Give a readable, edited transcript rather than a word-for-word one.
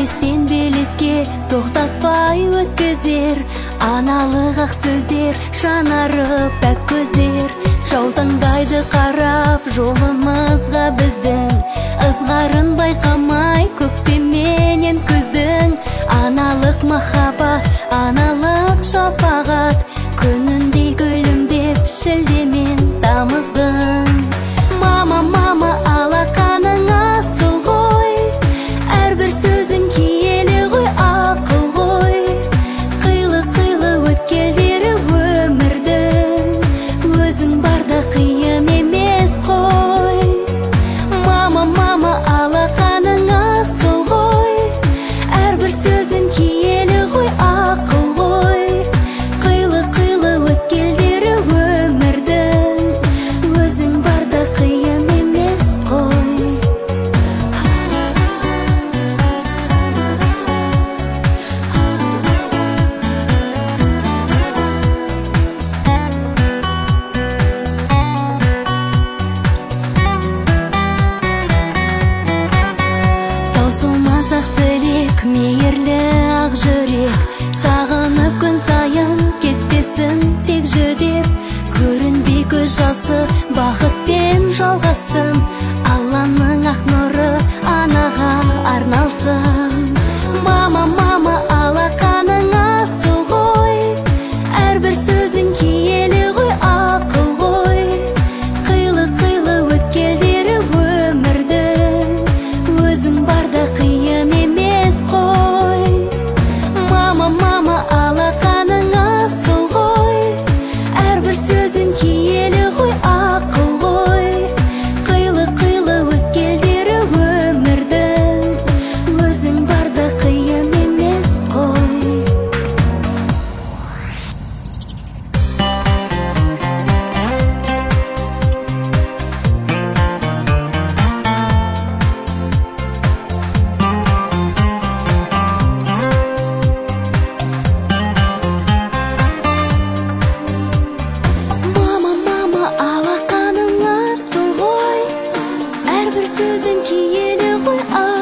белестен белеске тоқтатпай өткізер аналық ақ сөздер, жанарып пәк көздер. Жаутаңдайды қарап жолымызға біздің, ызғарын байқамай көктемменен күздің. Аналық махаббат, аналық шапағат, күніндей күлімдеп шілдемен тамыздың. Мама, мама, алақаның асыл ғой, әрбір сөзің киелі ғой, ақыл ғой. Қилы-қилы өткелдері өмірдің, өзің барда қиын емес қой. Мама, мама, алақаның асыл ғой, әрбір сөзің киелі ғой, ақыл ғой. Қилы-қилы өткелдері өмірдің, өзің барда қиын емес қой. Таусылмас ақ тілек, мейірлі ақ жүрек, сағынып күн сайын кетпесін тек жүдеп. Көрінбей көз жасы, бақытпен жалғасын, Алланың ақ нұры анаға арналсын. Мама, мама, алақаның асыл ғой, әрбір сөзің киелі ғой, ақыл ғой. Қилы-қилы өткелдері өмірдің, өзің барда қиын емес қой. Мама, мама, алақаның асыл ғой, әрбір сөзің киелі ғой, ақыл ғой. Қилы-қилы өткелдері өмірдің, өзің барда қиын емес қой. Мама, мама, алақаның асыл ғой, әрбір сөзің киелі ғой,